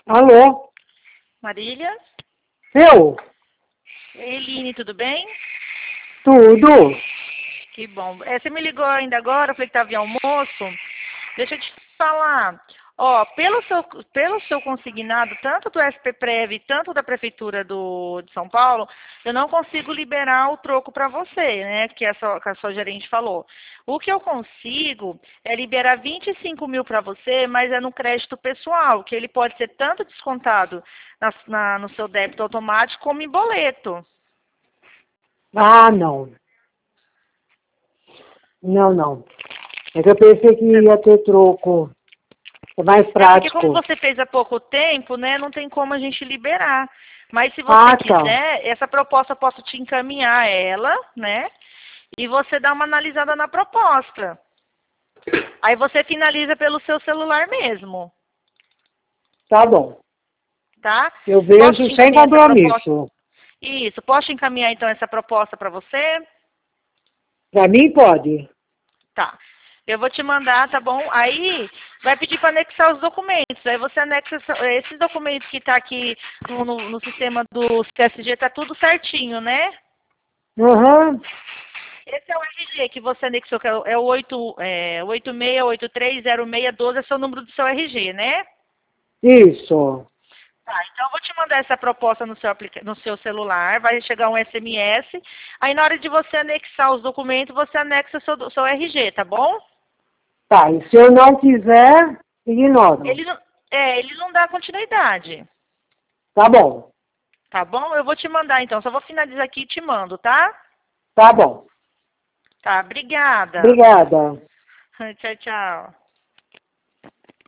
Alô? Marília? Eu? Eline, tudo bem? Tudo? Que bom. Você me ligou ainda agora, eu falei que estava em almoço. Deixa eu te falar. Ó, pelo seu consignado, tanto do SPPrev, tanto da Prefeitura de São Paulo, eu não consigo liberar o troco para você, né? Que a sua gerente falou. O que eu consigo é liberar 25 mil para você, mas é no crédito pessoal, que ele pode ser tanto descontado no seu débito automático como em boleto. Ah, não. Não. É que eu pensei que ia ter troco. É mais É porque como prático. você fez há pouco tempo, né, não tem como a gente liberar. Mas se você Ah, tá. quiser, essa proposta eu posso te encaminhar ela, né? E você dá uma analisada na proposta. Aí você finaliza pelo seu celular mesmo, Tá bom. tá? Eu Posso vejo te sem encaminhar essa proposta? compromisso. Isso, posso te encaminhar então essa proposta para você? Pra mim, pode. Tá. Eu vou te mandar, tá bom? Aí vai pedir para anexar os documentos. Aí você anexa esses documentos que tá aqui no sistema do CSG, tá tudo certinho, né? Aham. Esse é o RG que você anexou, que é o 86830612, é seu número do seu RG, né? Isso. Tá, então eu vou te mandar essa proposta no seu celular, vai chegar um SMS. Aí na hora de você anexar os documentos, você anexa o seu RG, tá bom? Tá, e se eu não quiser, ignoro. Ele não dá continuidade, Tá bom. tá bom? Eu vou te mandar então, só vou finalizar aqui e te mando, tá? Tá bom. Tá, obrigada. Obrigada. Tchau, tchau.